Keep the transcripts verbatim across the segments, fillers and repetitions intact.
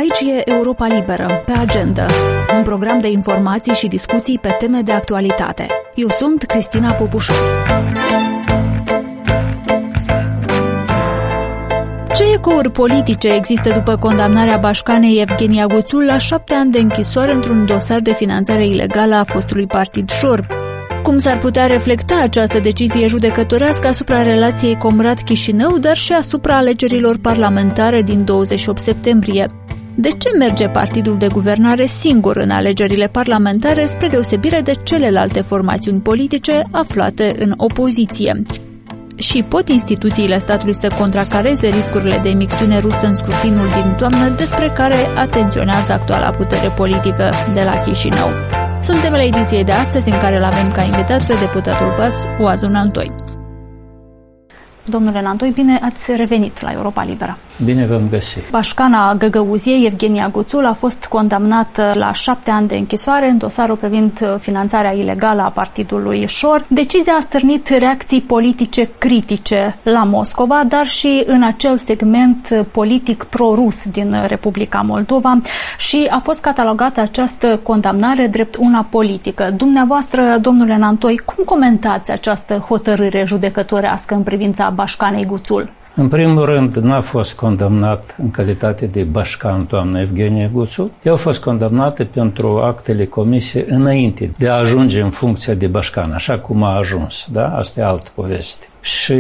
Aici e Europa Liberă, pe agenda, un program de informații și discuții pe teme de actualitate. Eu sunt Cristina Popușor. Ce ecouri politice există după condamnarea bașcanei Evgenia Guțul la șapte ani de închisoare într-un dosar de finanțare ilegală a fostului partid Șor? Cum s-ar putea reflecta această decizie judecătorească asupra relației Comrat-Chișinău, dar și asupra alegerilor parlamentare din douăzeci și opt septembrie? De ce merge partidul de guvernare singur în alegerile parlamentare, spre deosebire de celelalte formațiuni politice aflate în opoziție? Și pot instituțiile statului să contracareze riscurile de imixtiune rusă în scrutinul din toamnă, despre care atenționează actuala putere politică de la Chișinău? Sunt temele ediției de astăzi, în care l-avem ca invitat pe deputatul P A S, Oazu Nantoi. Domnule Nantoi, bine ați revenit la Europa Liberă. Bine v-am găsit. Bașcana Găgăuziei, Evgenia Guțul, a fost condamnată la șapte ani de închisoare în dosarul privind finanțarea ilegală a partidului Șor. Decizia a stârnit reacții politice critice la Moscova, dar și în acel segment politic pro-rus din Republica Moldova, și a fost catalogată această condamnare drept una politică. Dumneavoastră, domnule Nantoi, cum comentați această hotărâre judecătorească în privința bașcanei Guțul? În primul rând, n-a fost condamnat în calitate de bașcan doamna Evgenia Guțul. Ea a fost condamnată pentru actele comise înainte de a ajunge în funcția de bașcan, așa cum a ajuns. Da? Asta e altă poveste. Și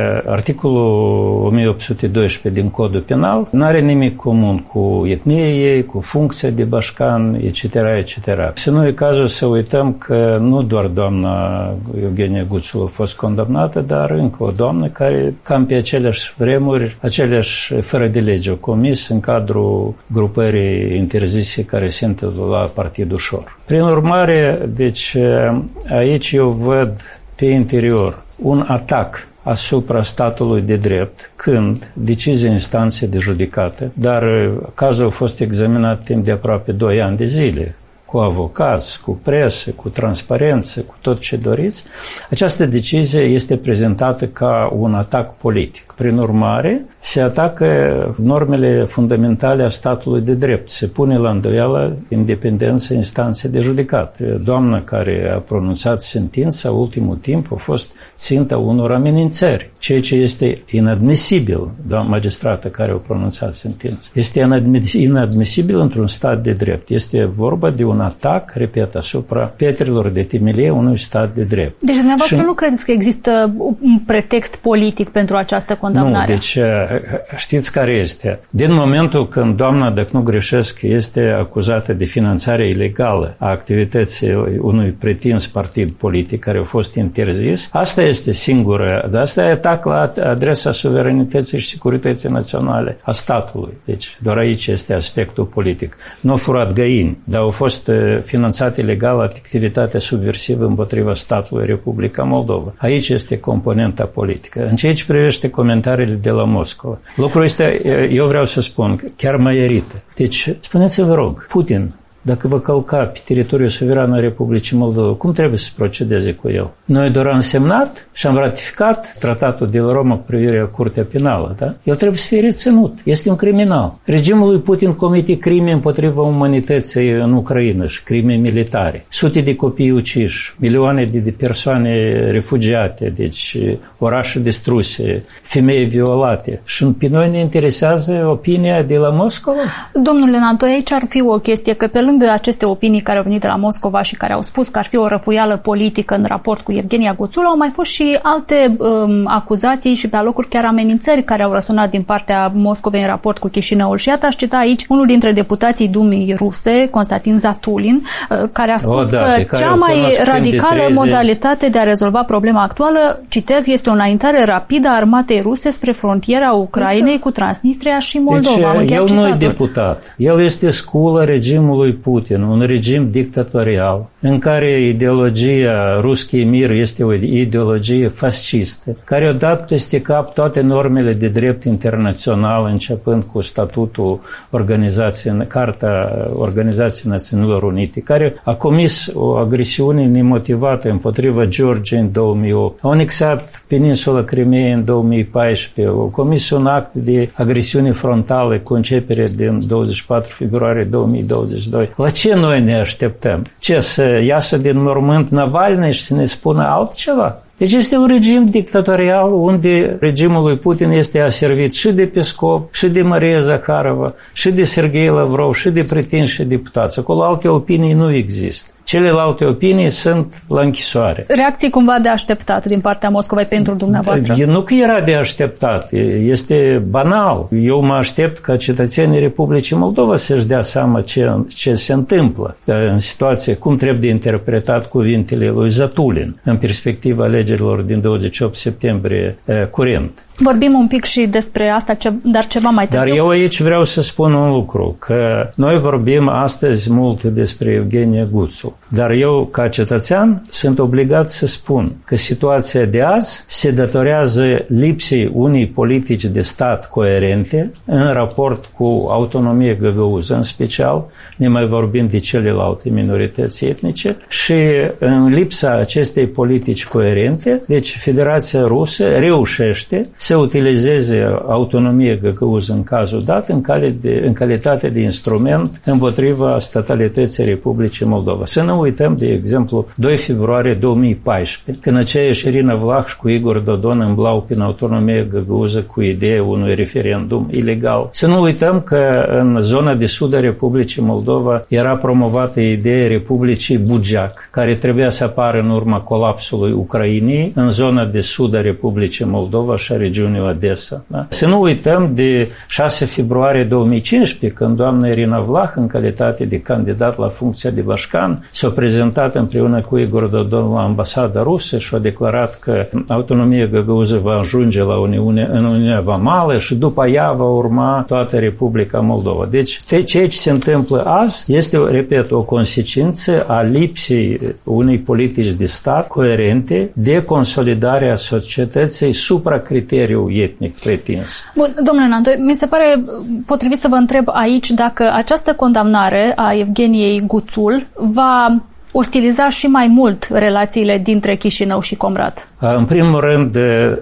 articolul o mie opt sute doisprezece din Codul Penal nu are nimic comun cu etnia ei, cu funcția de bașcan, et cetera, et cetera. Și nu e cazul să uităm că nu doar doamna Evgenia Guțul a fost condamnată, dar încă o doamnă care cam pe aceleași vremuri, aceleași fără de lege au comis în cadrul grupării interzise care se intitula Partidul Șor. Prin urmare, deci aici eu văd pe interior un atac asupra statului de drept, când decizia instanței de judecată, dar cazul a fost examinat timp de aproape doi ani de zile, cu avocați, cu presă, cu transparență, cu tot ce doriți, această decizie este prezentată ca un atac politic. Prin urmare, se atacă normele fundamentale a statului de drept. Se pune la îndoială independența instanței de judecată. Doamna care a pronunțat sentința, ultimul timp, a fost ținta unor amenințări, ceea ce este inadmisibil, doamna magistrată care a pronunțat sentința. Este inadmisibil într-un stat de drept. Este vorba de un atac, repet, asupra pietrelor de temelie unui stat de drept. Deci dumneavoastră și nu credeți că există un pretext politic pentru această condamnare? Nu, deci știți care este? Din momentul când doamna, dacă nu greșesc, este acuzată de finanțare ilegală a activității unui pretins partid politic care a fost interzis, asta este singură, dar asta e atac la adresa suveranității și securității naționale a statului. Deci doar aici este aspectul politic. Nu au furat găini, dar au fost finanțate ilegal activitatea subversivă împotriva statului Republica Moldova. Aici este componenta politică. În ceea ce privește comentariile de la Moscova, lucrul ăsta, eu vreau să spun, chiar mai merită. Deci, spuneți-vă rog, Putin, dacă vă călca pe teritoriul suveran al Republicii Moldova, cum trebuie să procedeze cu el? Noi doar am semnat și am ratificat tratatul de la Roma cu privire la Curtea Penală, da? El trebuie să fie reținut. Este un criminal. Regimul lui Putin comite crime împotriva umanității în Ucraina și crime militare. Sute de copii uciși, milioane de persoane refugiate, deci orașe distruse, femei violate. Și pe noi ne interesează opinia de la Moscova? Domnule Nantoi, aici ar fi o chestie, că pe lângă aceste opinii care au venit de la Moscova și care au spus că ar fi o răfuială politică în raport cu Evgenia Guțul, au mai fost și alte um, acuzații și pe alocuri chiar amenințări care au răsunat din partea Moscovei în raport cu Chișinăul. Și iată, aș cita aici unul dintre deputații Dumei ruse, Constantin Zatulin, uh, care a spus o, da, că cea mai radicală modalitate de a rezolva problema actuală, citez, este o înaintare rapidă a armatei ruse spre frontiera Ucrainei cu Transnistria și Moldova. Deci, el nu e deputat. El este sculă regimului Putin un regim dictatorial, în care ideologia Ruski Mir este o ideologie fascistă, care a dat peste cap toate normele de drept internațional, începând cu statutul Organizației, Carta Organizației Națiunilor Unite, care a comis o agresiune nemotivată împotriva Georgiei în două mii opt, a anexat peninsula Crimeea în două mii paisprezece, a comis un act de agresiune frontală cu începere din douăzeci și patru februarie două mii douăzeci și doi. La ce noi ne așteptăm? Ce, să iasă din mormânt Navalny și să ne spună altceva? Deci este un regim dictatorial unde regimul lui Putin este aservit și de Peskov, și de Maria Zakharova, și de Sergei Lavrov, și de pretinși deputați. Acolo alte opinii nu există. Celelalte opinii sunt la închisoare. Reacții cumva de așteptat din partea Moscovei pentru dumneavoastră? Nu că era de așteptat, este banal. Eu mă aștept ca cetățenii Republicii Moldova să-și dea seama ce, ce se întâmplă în situație, cum trebuie interpretat cuvintele lui Zatulin în perspectiva alegerilor din douăzeci și opt septembrie curent. Vorbim un pic și despre asta, dar ceva mai târziu. Dar eu aici vreau să spun un lucru, că noi vorbim astăzi mult despre Evgenie Guțu, dar eu, ca cetățean, sunt obligat să spun că situația de azi se datorează lipsei unei politici de stat coerente în raport cu autonomie găgăuză, în special, ne mai vorbim de celelalte minorități etnice, și în lipsa acestei politici coerente, deci Federația Rusă reușește să utilizeze autonomie găgăuză în cazul dat în, cale de, în calitate de instrument împotriva statalității Republicii Moldova. Să nu uităm, de exemplu, doi februarie două mii paisprezece, când aceeași Irina Vlach cu Igor Dodon îmblau prin autonomie găgăuză cu ideea unui referendum ilegal. Să nu uităm că în zona de sud a Republicii Moldova era promovată ideea Republicii Bugeac, care trebuia să apară în urma colapsului Ucrainei în zona de sud a Republicii Moldova și a regiunii Odessa. Da? Să nu uităm de șase februarie două mii cincisprezece, când doamna Irina Vlach, în calitate de candidat la funcția de bașcan, s-a prezentat împreună cu Igor Dodon la ambasada rusă și a declarat că autonomia găgăuză va ajunge la Uniune, în Uniunea Vamală și după ea va urma toată Republica Moldova. Deci, ceea ce se întâmplă azi este, repet, o consecință a lipsei unei politici de stat coerente de consolidare a societății supra criteriul etnic pretins. Bun, domnule Nantoi, mi se pare potrivit să vă întreb aici dacă această condamnare a Evgeniei Guțul va ostiliza și mai mult relațiile dintre Chișinău și Comrat. În primul rând,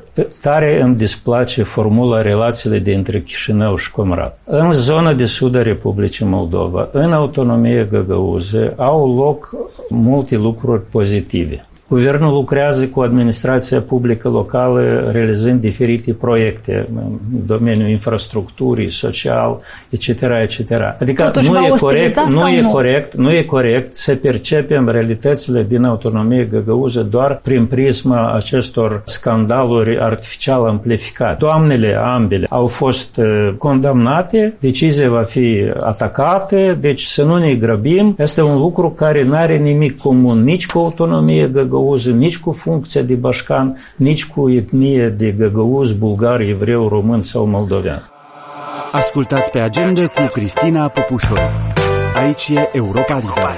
tare îmi displace formula relațiile dintre Chișinău și Comrat. În zona de sud a Republicii Moldova, în autonomie găgăuză, au loc multe lucruri pozitive. Guvernul lucrează cu administrația publică locală realizând diferite proiecte în domeniul infrastructurii, social, et cetera, et cetera. Adică Totuși nu e corect, nu e nu? corect, nu e corect să percepem realitățile din autonomie găgăuză doar prin prisma acestor scandaluri artificial amplificate. Doamnele ambele au fost condamnate, decizia va fi atacată, deci să nu ne grăbim. Este un lucru care nu are nimic comun nici cu autonomie găgăuză, nici cu funcția de bașcan, nici cu etnie de găgăuz, bulgar, evreu, român sau moldovean. Ascultați pe Agenda cu Cristina Popușoi. Aici e Europa Liberă.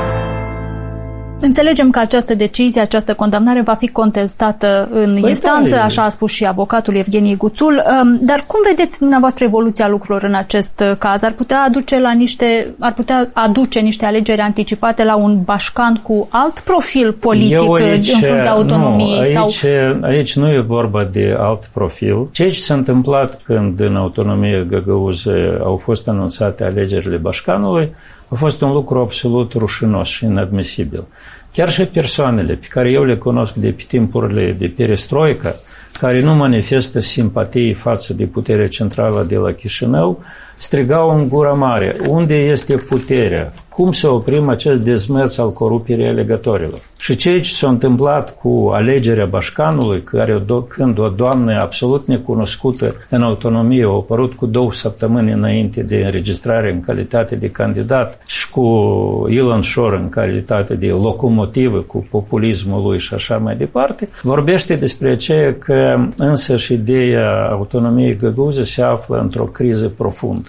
Înțelegem că această decizie, această condamnare va fi contestată în păi instanță, așa a spus și avocatul Evgenie Guțul, dar cum vedeți dumneavoastră evoluția lucrurilor în acest caz? Ar putea aduce la niște, ar putea aduce niște alegeri anticipate la un bașcan cu alt profil politic aici, în fruntea autonomiei? Nu, aici, sau... aici nu e vorba de alt profil. Ceea ce s-a întâmplat când în autonomie găgăuză au fost anunțate alegerile bașcanului a fost un lucru absolut rușinos și inadmisibil. Chiar și persoanele pe care eu le cunosc de pe timpurile de perestroică, care nu manifestă simpatii față de puterea centrală de la Chișinău, strigau în gura mare: unde este puterea? Cum să oprim acest dezmăț al corupirii alegătorilor? Și ceea ce s-a întâmplat cu alegerea bașcanului, care când o doamnă absolut necunoscută în autonomie a apărut cu două săptămâni înainte de înregistrare în calitate de candidat și cu Ilan Șor în calitate de locomotivă cu populismul lui și așa mai departe, vorbește despre aceea că însăși ideea autonomiei găgăuze se află într-o criză profundă.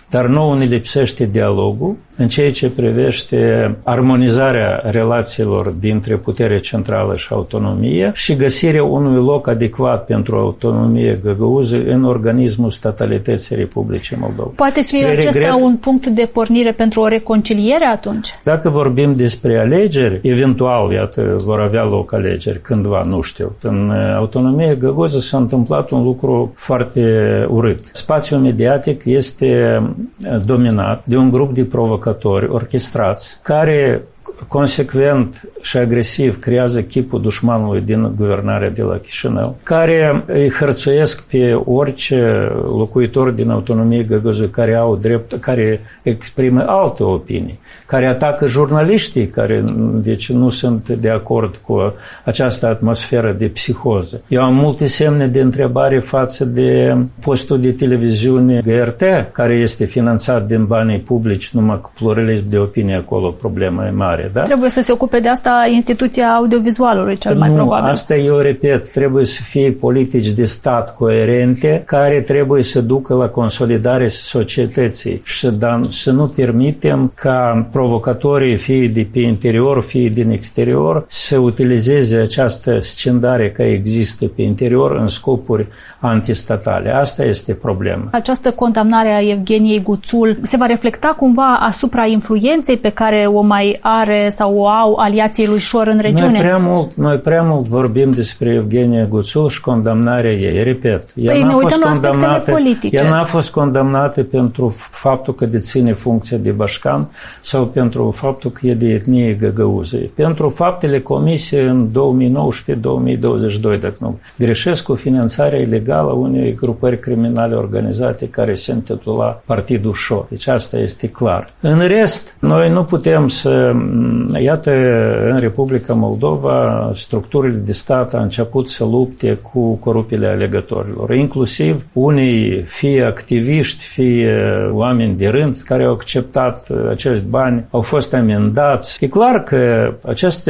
dar nouă ne lipsește dialogul în ceea ce privește armonizarea relațiilor dintre putere centrală și autonomie și găsirea unui loc adecvat pentru autonomie găgăuză în organismul statalității Republicii Moldova. Poate fi Spre acesta regret, un punct de pornire pentru o reconciliere atunci? Dacă vorbim despre alegeri, eventual, iată, vor avea loc alegeri cândva, nu știu. În autonomie găgăuză s-a întâmplat un lucru foarte urât. Spațiul mediatic este dominat de un grup de provocatori orchestrați care consecvent și agresiv creează chipul dușmanului din guvernarea de la Chișinău, care îi hărțuiesc pe orice locuitor din autonomie găgăuză care au drept, care exprimă alte opinii, care atacă jurnaliștii care deci, nu sunt de acord cu această atmosferă de psihoză. Eu am multe semne de întrebare față de postul de televiziune G R T, care este finanțat din banii publici, numai cu pluralism de opinie acolo problema e mare. Da? Trebuie să se ocupe de asta instituția audiovizualului, cel mai nu, probabil. Asta eu repet, trebuie să fie politici de stat coerente care trebuie să ducă la consolidarea societății și da, să nu permitem ca provocatorii, fie de pe interior, fie din exterior, să utilizeze această scindare care există pe interior în scopuri antistatale. Asta este problema. Această condamnare a Evgeniei Guțul se va reflecta cumva asupra influenței pe care o mai are sau o au aliații lui Șor în regiune? Noi prea mult, noi prea mult vorbim despre Evgenia Guțul și condamnarea ei. Repet, ea păi n-a ne fost uităm la condamnată, aspectele politice. Ea n-a fost condamnată pentru faptul că deține funcția de bașcan sau pentru faptul că e de etnie găgăuză. Pentru faptele comise în două mii nouăsprezece două mii douăzeci și doi, dacă nu greșesc, cu finanțarea ilegală a unei grupări criminale organizate care se intitula Partidul Șor. Deci asta este clar. În rest, noi nu putem să... Iată, în Republica Moldova, structurile de stat au început să lupte cu corupțiile alegătorilor, inclusiv unii, fie activiști, fie oameni de rând, care au acceptat acești bani, au fost amendați. E clar că aceste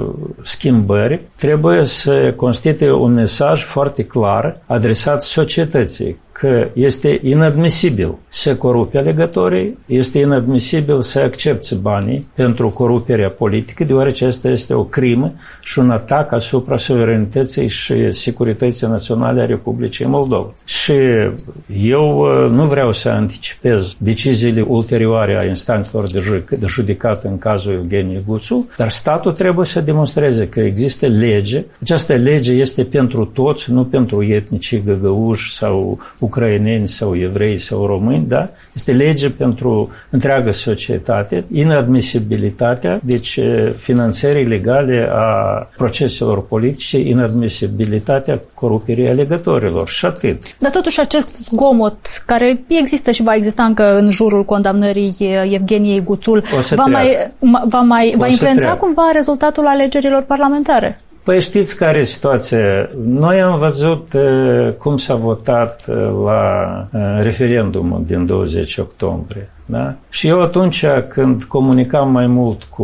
schimbări trebuie să constituie un mesaj foarte clar adresat societății, că este inadmisibil să corupe alegătorii, este inadmisibil să accepte banii pentru coruperea politică, deoarece asta este o crimă și un atac asupra suverenității și securității naționale a Republicii Moldova. Și eu nu vreau să anticipez deciziile ulterioare a instanțelor de judecată în cazul Evgeniei Guțul, dar statul trebuie să demonstreze că există lege. Această lege este pentru toți, nu pentru etnicii găgăuși sau ucraineni sau evrei sau români, da? Este lege pentru întreaga societate, inadmisibilitatea, deci finanțării legale a proceselor politice, inadmisibilitatea coruperii alegătorilor și atât. Dar totuși acest zgomot care există și va exista încă în jurul condamnării Evgeniei Guțul va, mai, va, mai, va influența treacă. cumva rezultatul alegerilor parlamentare? Păi știți care e situația? Noi am văzut uh, cum s-a votat uh, la uh, referendumul din douăzeci octombrie. Da? Și eu atunci când comunicam mai mult cu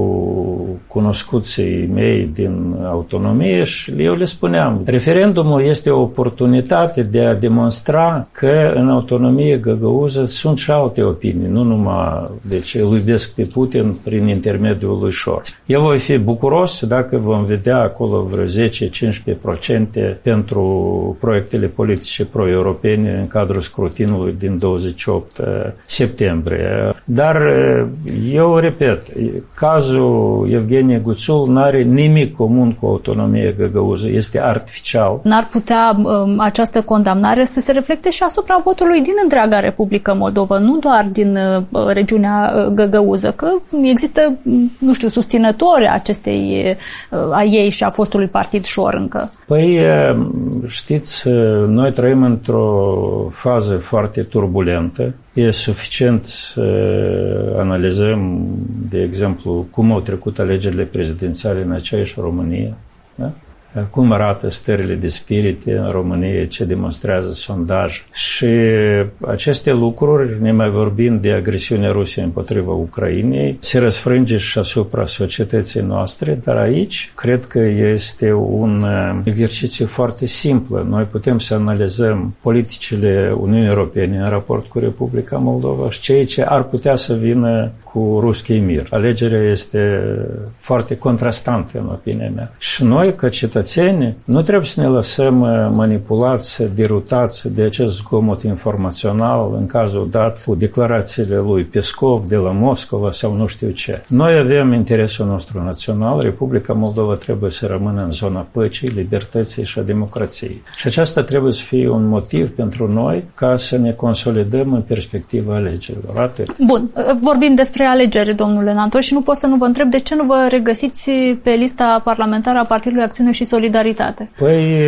cunoscuții mei din autonomie și eu le spuneam, referendumul este o oportunitate de a demonstra că în autonomie găgăuză sunt și alte opinii, nu numai deci îl iubesc pe Putin prin intermediul lui Șor. Eu voi fi bucuros dacă vom vedea acolo vreo zece-cincisprezece la sută pentru proiectele politice pro-europene în cadrul scrutinului din douăzeci și opt septembrie. Dar eu repet, cazul Evgeniei Guțul nu are nimic comun cu autonomia găgăuză, este artificial. N-ar putea um, această condamnare să se reflecte și asupra votului din întreaga Republică Moldova, nu doar din uh, regiunea uh, găgăuză, că există, nu știu, susținători acestei uh, a ei și a fostului partid Șor încă. Păi, știți, noi trăim într-o fază foarte turbulentă. E suficient să analizăm, de exemplu, cum au trecut alegerile prezidențiale în aceeași România. Da? cum arată stările de spirit în România, ce demonstrează sondaj. Și aceste lucruri, ne mai vorbind de agresiunea Rusiei împotriva Ucrainei, se răsfrânge și asupra societății noastre, dar aici cred că este un exercițiu foarte simplu. Noi putem să analizăm politicile Uniunii Europene în raport cu Republica Moldova și ceea ce ar putea să vină cu Ruski Mir. Alegerea este foarte contrastantă, în opinia mea. Și noi, ca cetățeni, nu trebuie să ne lăsăm manipulați, derutați de acest zgomot informațional, în cazul dat cu declarațiile lui Pescov de la Moscova sau nu știu ce. Noi avem interesul nostru național, Republica Moldova trebuie să rămână în zona păcii, libertății și a democrației. Și aceasta trebuie să fie un motiv pentru noi ca să ne consolidăm în perspectiva alegerilor. Atât. Bun, vorbim despre alegeri, domnule Nantor, și nu pot să nu vă întreb de ce nu vă regăsiți pe lista parlamentară a Partidului Acțiune și Solidaritate. Păi,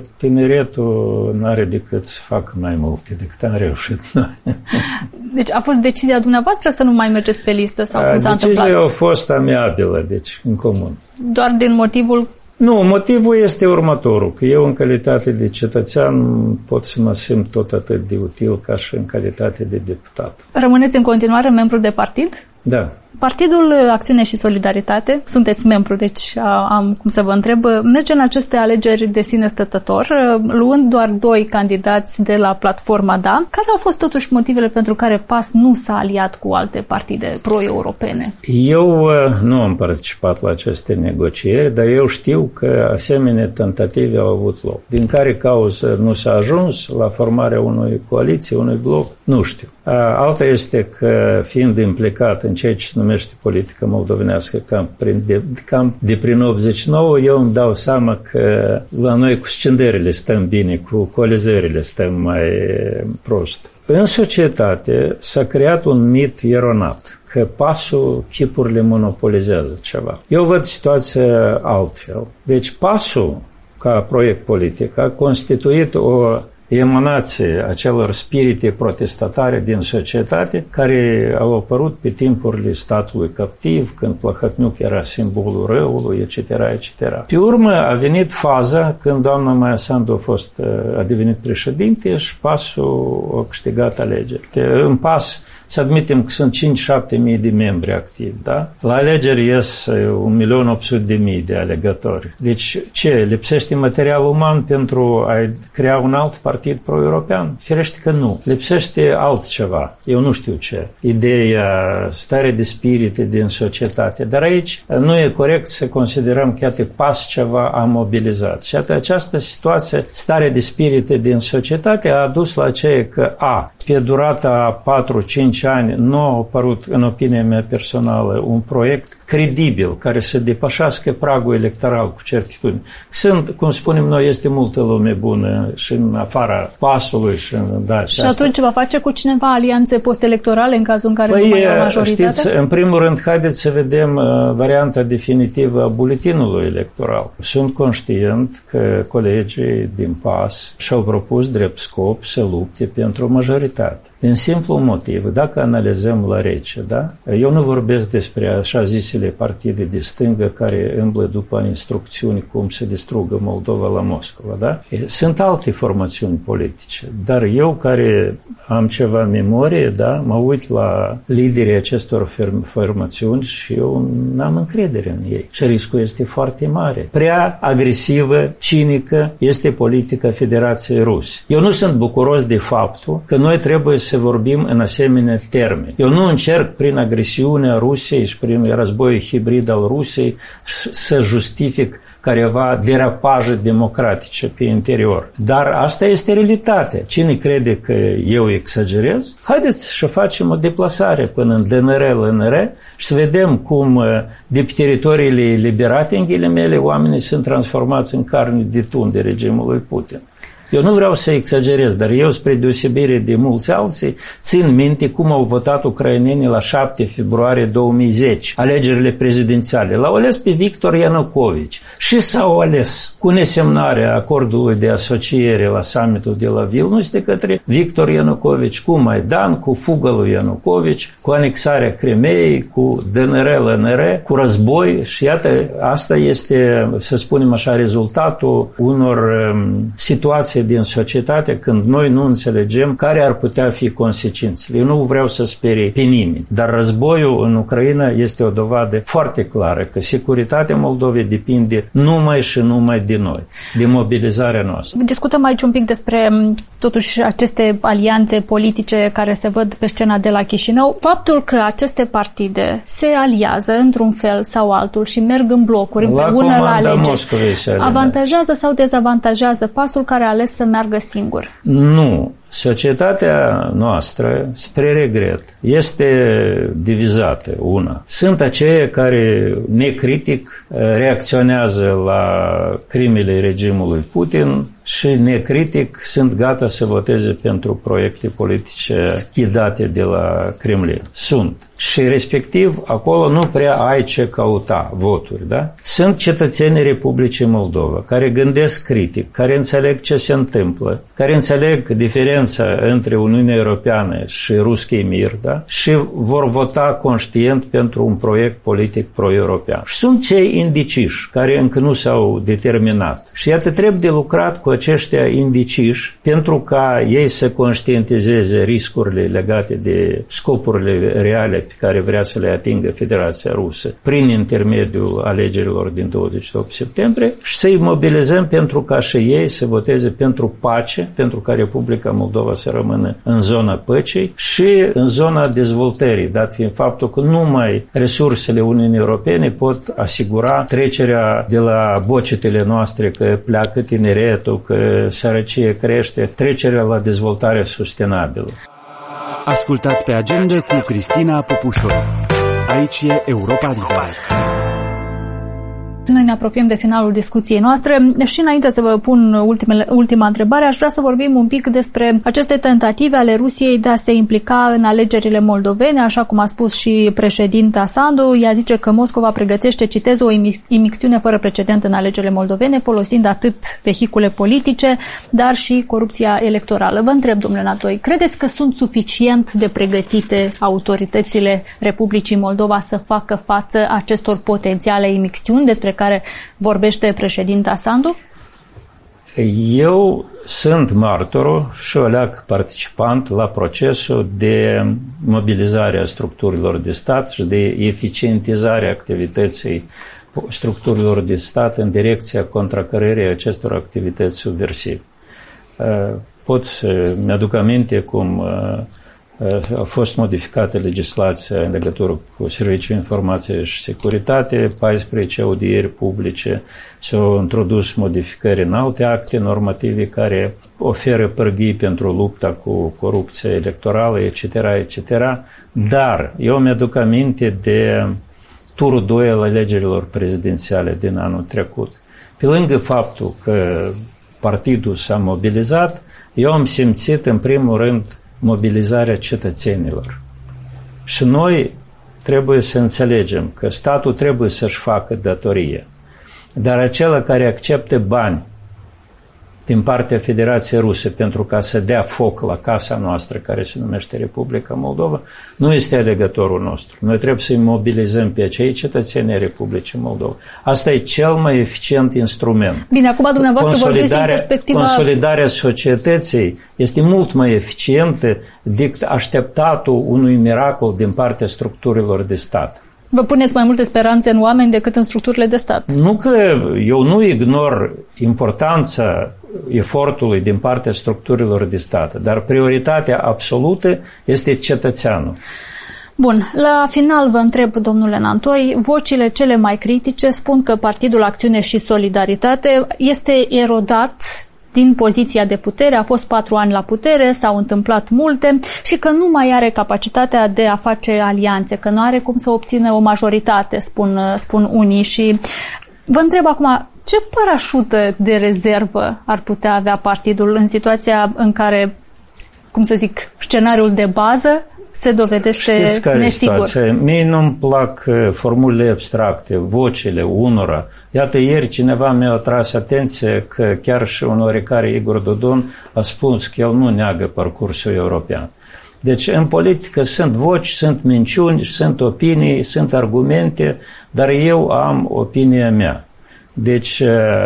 tineretul n-are decât să facă mai multe decât am reușit noi. Deci a fost decizia dumneavoastră să nu mai mergeți pe listă sau cum s-a întâmplat? Decizia a fost amiabilă, deci în comun. Doar din motivul... Nu, motivul este următorul, că eu în calitate de cetățean pot să mă simt tot atât de util ca și în calitate de deputat. Rămâneți în continuare membru de partid? Da. Partidul Acțiune și Solidaritate, sunteți membru, deci am cum să vă întreb, merge în aceste alegeri de sine stătător, luând doar doi candidați de la platforma Da. Care au fost totuși motivele pentru care P A S nu s-a aliat cu alte partide pro-europene? Eu nu am participat la aceste negocieri, dar eu știu că asemenea tentative au avut loc. Din care cauză nu s-a ajuns la formarea unei coaliții, unui bloc, nu știu. Alta este că, fiind implicat în ceea ce se numește politică moldovenească cam, prin de, cam de prin optzeci și nouă, eu îmi dau seama că la noi cu scindările stăm bine, cu coalizările stăm mai prost. În societate s-a creat un mit eronat că P A S-ul chipurile monopolizează ceva. Eu văd situația altfel. Deci P A S-ul, ca proiect politic, a constituit o emanație acelor spirite protestatare din societate care au apărut pe timpurile statului captiv, când Plahotniuc era simbolul răului, et cetera, et cetera. Pe urmă a venit faza când doamna Maia Sandu a, fost, a devenit președinte și P A S-ul a câștigat alegeri. În P A S să admitem că sunt cinci șapte mii de membri activi, da? La alegeri ies un milion opt sute de mii de alegători. Deci ce? Lipsește material uman pentru a crea un alt partid pro-european? Firește că nu. Lipsește altceva. Eu nu știu ce. Ideea, stare de spirite din societate. Dar aici nu e corect să considerăm că iată P A S ceva a mobilizat. Și iată această situație, stare de spirite din societate a adus la ceea că a, pe durata a patru cinci ani nu a apărut, în opinia mea personală, un proiect credibil care să depășească pragul electoral cu certitudine. Sunt, cum spunem noi, este multă lume bună și în afara P A S-ului și în da, și atunci va face cu cineva alianțe postelectorale în cazul în care păi, nu mai e majoritatea? Știți, în primul rând, haideți să vedem uh, varianta definitivă a buletinului electoral. Sunt conștient că colegii din P A S și-au propus drept scop să lupte pentru majoritate. Din simplu motiv, dacă analizăm la rece, da? Eu nu vorbesc despre așa zisele partide de stângă care îmblă după instrucțiuni cum să distrugă Moldova la Moscova, da? Sunt alte formațiuni politice, dar eu care am ceva memorie, da? Mă uit la liderii acestor formațiuni și eu n-am încredere în ei. Și riscul este foarte mare. Prea agresivă, cinică este politica Federației Ruse. Eu nu sunt bucuros de faptul că noi trebuie să vorbim în asemenea termeni. Eu nu încerc prin agresiunea Rusiei și prin războiul hibrid al Rusiei să justific careva derapaje democratice pe interior. Dar asta este realitatea. Cine crede că eu exagerez? Haideți să facem o deplasare până în D N R L N R și să vedem cum de pe teritoriile liberate, în ghilimele, oamenii sunt transformați în carne de tun de regimul lui Putin. Eu nu vreau să exagerez, dar eu, spre deosebire de mulți alții, țin minte cum au votat ucrainenii la șapte februarie două mii zece, alegerile prezidențiale. L-au ales pe Victor Ianucovici și s-au ales cu nesemnarea acordului de asociere la summitul de la Vilnius de către Victor Ianucovici, cu Maidan, cu fugă lui Ianucovici, cu anexarea Crimeei, cu D N R L N R, cu război și iată, asta este, să spunem așa, rezultatul unor um, situații din societate când noi nu înțelegem care ar putea fi consecințele. Eu nu vreau să sperii pe nimeni, dar războiul în Ucraina este o dovadă foarte clară că securitatea Moldovei depinde numai și numai de noi, de mobilizarea noastră. Discutăm aici un pic despre totuși aceste alianțe politice care se văd pe scena de la Chișinău. Faptul că aceste partide se aliază într-un fel sau altul și merg în blocuri împreună la alegeri, avantajează sau dezavantajează pasul care a ales să meargă singur? Nu. Societatea noastră, spre regret, este divizată, una. Sunt aceia care necritic reacționează la crimele regimului Putin și necritic sunt gata să voteze pentru proiecte politice ghidate de la Kremlin. Sunt. Și respectiv, acolo nu prea ai ce căuta voturi, da? Sunt cetățenii Republicii Moldova care gândesc critic, care înțeleg ce se întâmplă, care înțeleg diferența între Uniunea Europeană și Ruski Mir, da? Și vor vota conștient pentru un proiect politic pro-european. Și sunt cei indeciși, care încă nu s-au determinat. Și iată, trebuie de lucrat cu aceștia indeciși pentru ca ei să conștientizeze riscurile legate de scopurile reale pe care vrea să le atingă Federația Rusă prin intermediul alegerilor din douăzeci și opt septembrie și să-i mobilizăm pentru ca și ei să voteze pentru pace, pentru ca Republica Moldova să rămână în zona păcii și în zona dezvoltării, dat fiind faptul că numai resursele Uniunii Europene pot asigura trecerea de la bocetele noastre că pleacă tineretul, că sărăcie crește, trecerea la dezvoltare sustenabilă. Ascultați pe Agenda cu Cristina Popușoi. Aici e Europa Liberă. Noi ne apropiem de finalul discuției noastre și înainte să vă pun ultimele, ultima întrebare, aș vrea să vorbim un pic despre aceste tentative ale Rusiei de a se implica în alegerile moldovene, așa cum a spus și președinta Sandu. Ea zice că Moscova pregătește, citez, o imixtiune fără precedent în alegerile moldovene, folosind atât vehicule politice, dar și corupția electorală. Vă întreb, domnule Natoi, credeți că sunt suficient de pregătite autoritățile Republicii Moldova să facă față acestor potențiale imixtiuni despre care vorbește președinta Sandu? Eu sunt martorul și oleac participant la procesul de mobilizare a structurilor de stat și de eficientizare a activității structurilor de stat în direcția contracărării acestor activități subversive. Pot să mi-aduc aminte cum a fost modificată legislația în legătură cu Serviciul Informație și Securitate, paisprezece audieri publice, s-au introdus modificări în alte acte normative care oferă pârghii pentru lupta cu corupția electorală, et cetera, et cetera. Dar eu mi-aduc aminte de turul doi al alegerilor prezidențiale din anul trecut. Pe lângă faptul că partidul s-a mobilizat, eu am simțit în primul rând mobilizarea cetățenilor. Și noi trebuie să înțelegem că statul trebuie să-și facă datorie. Dar acela care acceptă bani din partea Federației Ruse pentru ca să dea foc la casa noastră, care se numește Republica Moldova, nu este alegătorul nostru. Noi trebuie să-i mobilizăm pe acei cetățeni ai Republicii Moldova. Asta e cel mai eficient instrument. Bine, acum dumneavoastră vorbiți din perspectiva... Consolidarea societății este mult mai eficientă decât așteptatul unui miracol din partea structurilor de stat. Vă puneți mai multe speranțe în oameni decât în structurile de stat. Nu că eu nu ignor importanța efortului din partea structurilor de stat, dar prioritatea absolută este cetățeanul. Bun, la final vă întreb, domnule Natoi, vocile cele mai critice spun că Partidul Acțiune și Solidaritate este erodat din poziția de putere, a fost patru ani la putere, s-au întâmplat multe și că nu mai are capacitatea de a face alianțe, că nu are cum să obțină o majoritate, spun, spun unii. Și Vă întreb acum, ce parașută de rezervă ar putea avea partidul în situația în care, cum să zic, scenariul de bază se dovedește Știți care nesigur? E situația? Mie nu-mi plac formulele abstracte, vocile unora. Iată, ieri cineva mi-a atras atenție că chiar și un oarecare Igor Dodon a spus că el nu neagă parcursul european. Deci, în politică sunt voci, sunt minciuni, sunt opinii, sunt argumente, dar eu am opinia mea. Deci,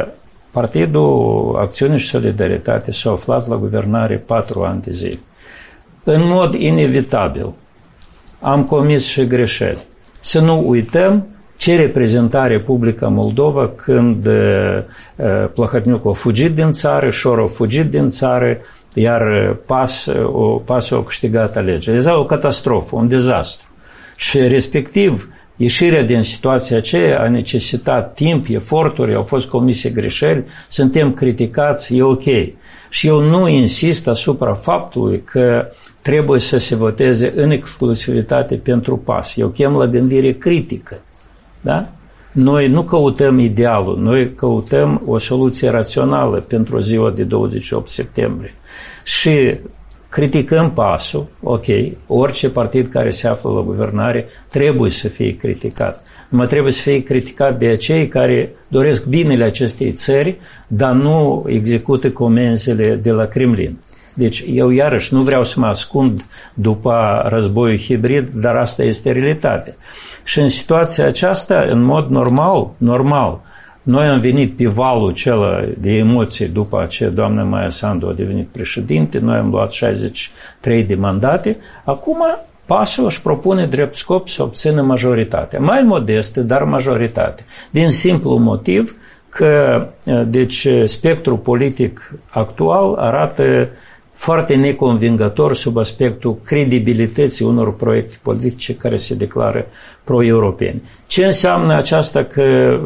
Partidul Acțiune și Solidaritate s-a aflat la guvernare patru ani de zile. În mod inevitabil, am comis și greșeli. Să nu uităm ce reprezenta Republica Moldova când uh, Plahotniuc a fugit din țară, Șor a fugit din țară, iar PAS, o, PAS a câștigat alegerile. Era o catastrofă, un dezastru. Și respectiv, ieșirea din situația aceea a necesitat timp, eforturi, au fost comise greșeli, suntem criticați, e ok. Și eu nu insist asupra faptului că trebuie să se voteze în exclusivitate pentru PAS. Eu chem la gândire critică. Da? Noi nu căutăm idealul, noi căutăm o soluție rațională pentru ziua de douăzeci și opt septembrie. Și criticăm PAS-ul, ok, orice partid care se află la guvernare trebuie să fie criticat. Numai trebuie să fie criticat de acei care doresc binele acestei țări, dar nu execută comenzile de la Kremlin. Deci eu iarăși nu vreau să mă ascund după războiul hibrid, dar asta este realitatea. Și în situația aceasta, în mod normal, normal, noi am venit pe valul acela de emoții după ce doamna Maia Sandu a devenit președinte, noi am luat șaizeci și trei de mandate, acum PAS-ul își propune drept scop să obțină majoritatea. Mai modestă, dar majoritate. Din simplu motiv că deci, spectrul politic actual arată foarte neconvingător sub aspectul credibilității unor proiecte politice care se declară pro-europeni. Ce înseamnă aceasta că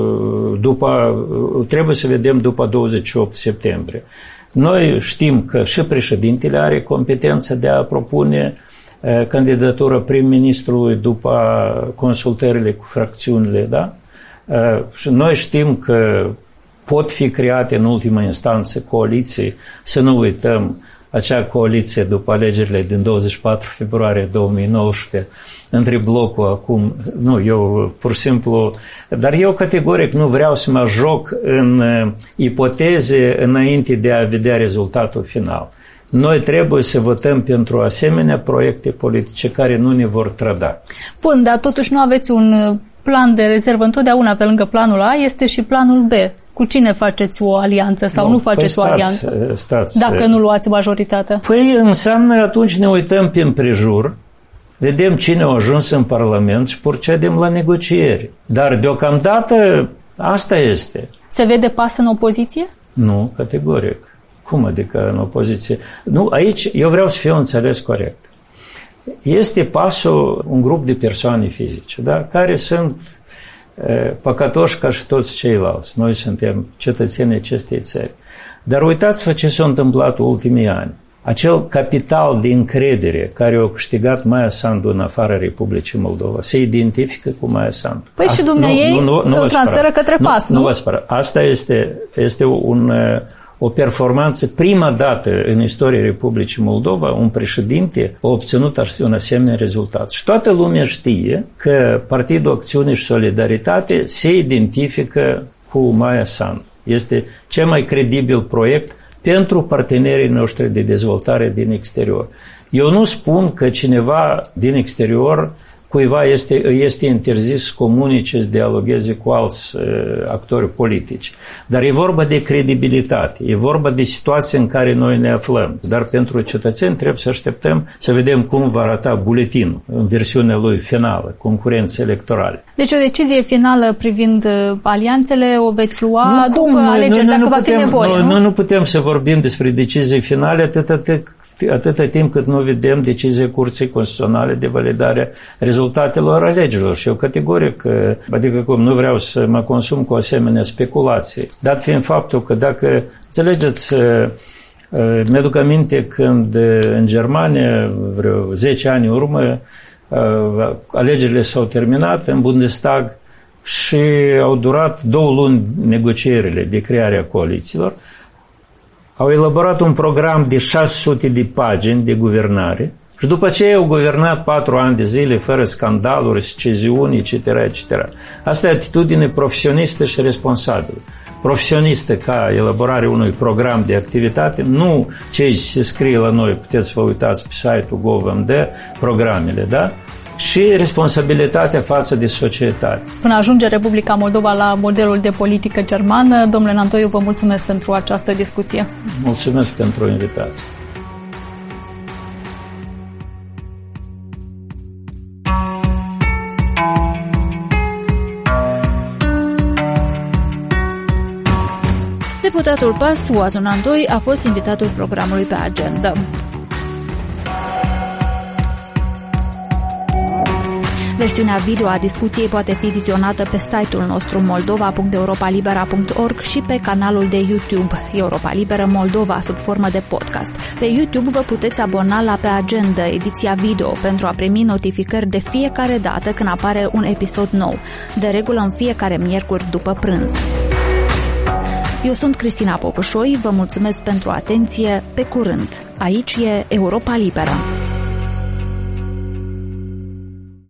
după, trebuie să vedem după douăzeci și opt septembrie? Noi știm că și președintele are competența de a propune candidatura prim-ministrului după consultările cu fracțiunile, da? Și noi știm că pot fi create în ultima instanță coaliții, să nu uităm acea coaliție după alegerile din douăzeci și patru februarie două mii nouăsprezece între blocul acum, nu, eu pur și simplu, dar eu categoric nu vreau să mă joc în ipoteze înainte de a vedea rezultatul final. Noi trebuie să votăm pentru asemenea proiecte politice care nu ne vor trăda. Bun, dar totuși nu aveți un plan de rezervă. Întotdeauna pe lângă planul A este și planul B. Cu cine faceți o alianță sau nu, nu faceți păi o alianță? Stați, dacă nu luați majoritatea. Păi înseamnă atunci ne uităm pe împrejur, vedem cine a ajuns în Parlament și procedem la negocieri. Dar deocamdată asta este. Se vede PAS în opoziție? Nu, categoric. Cum adică în opoziție? Nu, aici eu vreau să fiu înțeles corect. Este PAS-ul un grup de persoane fizice, da? Care sunt e, păcătoși ca și toți ceilalți. Noi suntem cetățenii acestei țări. Dar uitați-vă ce s-a întâmplat ultimii ani. Acel capital de încredere care a câștigat Maia Sandu în afara Republicii Moldova se identifică cu Maia Sandu. Păi Asta, și dumneavoastră nu, nu, nu îl transferă către PAS, nu? Nu, nu vă spăra. Asta este, este un... o performanță, prima dată în istoria Republicii Moldova, un președinte a obținut un asemenea rezultat. Și toată lumea știe că Partidul Acțiune și Solidaritate se identifică cu Maia Sandu. Este cel mai credibil proiect pentru partenerii noștri de dezvoltare din exterior. Eu nu spun că cineva din exterior cuiva este, este interzis să comunice, să dialogueze cu alți uh, actori politici. Dar e vorba de credibilitate, e vorba de situația în care noi ne aflăm. Dar pentru cetățeni trebuie să așteptăm să vedem cum va arata buletinul în versiunea lui finală, concurențe electorale. Deci o decizie finală privind alianțele o veți lua nu, după cum? alegeri, noi, dacă va putem, fi nevoie, noi, nu? Noi nu putem să vorbim despre decizii finale atâta, atâta timp cât nu vedem decizia Curții Constituționale de validare rezultatelor alegerilor. Și eu categoric, adică cum nu vreau să mă consum cu asemenea speculații, dat fiind faptul că dacă, înțelegeți, mi-aduc aminte când în Germania, vreo zece ani în urmă, alegerile s-au terminat, în Bundestag și au durat două luni negocierile de creare a coalițiilor. Au elaborat un program de șase sute de pagini de guvernare și după ce au guvernat patru ani de zile fără scandaluri, sceziuni, et cetera, et cetera. Asta e atitudine profesionistă și responsabilă. Profesionistă ca elaborarea unui program de activitate, nu ce se scrie la noi, puteți să vă uitați pe site-ul GovMD, programele, da? Și responsabilitatea față de societate. Până ajunge Republica Moldova la modelul de politică germană, domnule Nantoiu, vă mulțumesc pentru această discuție. Mulțumesc pentru invitație. Deputatul P A S, Oazu Nantoi, a fost invitatul programului pe agenda. Versiunea video a discuției poate fi vizionată pe site-ul nostru moldova punct europalibera punct org și pe canalul de YouTube Europa Liberă Moldova sub formă de podcast. Pe YouTube vă puteți abona la Pe Agenda, ediția video, pentru a primi notificări de fiecare dată când apare un episod nou, de regulă în fiecare miercuri după prânz. Eu sunt Cristina Popușoi, vă mulțumesc pentru atenție, pe curând. Aici e Europa Liberă.